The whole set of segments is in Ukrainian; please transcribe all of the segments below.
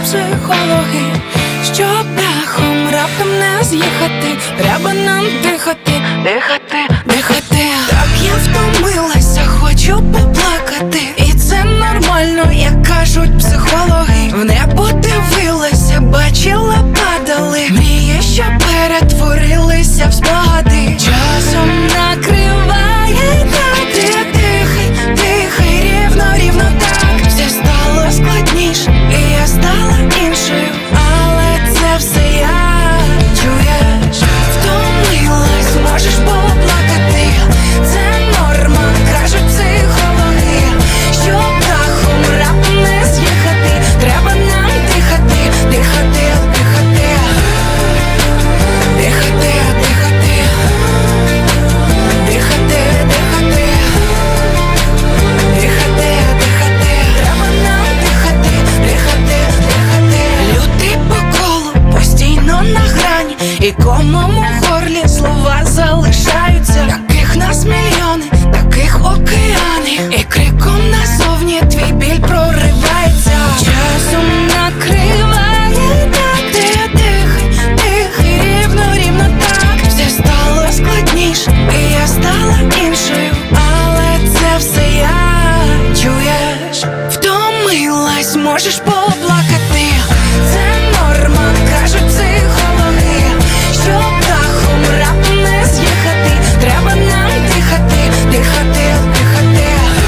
психологи, щоб дахом раптом не з'їхати. Треба нам дихати, дихати, дихати. Так я втомилася, хочу поплакати. І це нормально, як кажуть психологи. В небо дивилася, бачила, падали мрії, що перетворилися в спогади. Часом накриває так. Ти дихай, дихай, рівно, рівно так. Все стало складніше, і я стала іншою. Але це все я, чуєш? Втомилась, можеш поплакати. Це норма, кажуть психологи. Щоб дахом раптом не з'їхати. Треба нам дихати, дихати, дихати. Дихати, дихати. Дихати, дихати. Дихати, дихати. Треба нам дихати, дихати, дихати. Лютий по колу, постійно на грані. І комом у горлі слова залишаються. Таких нас мільйони, таких океани. І криком назовні твій біль проривається. Часом накриває так. Ти дихай, дихай, рівно, рівно так. Все стало складніше, і я стала іншою. Але це все я, чуєш? Втомилась, можеш поплакати. Це норма, кажуть психологи. Щоб дахом раптом не з'їхати. Треба нам дихати, дихати, дихати.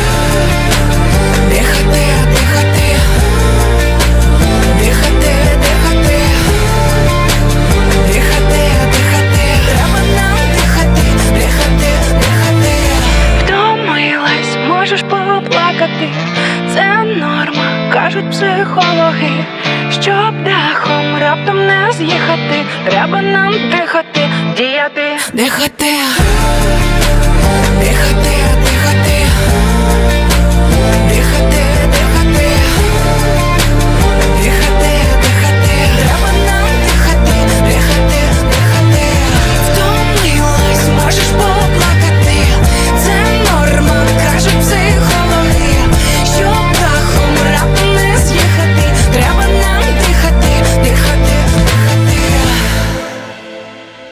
Дихати, дихати. Дихати, дихати. Дихати, дихати. Треба нам дихати, дихати, дихати. Втомилась, можеш поплакати. Це норма, кажуть психологи. Щоб дахом раптом не з'їхати. Треба нам дихати, діяти, дихати. Дихати, дихати.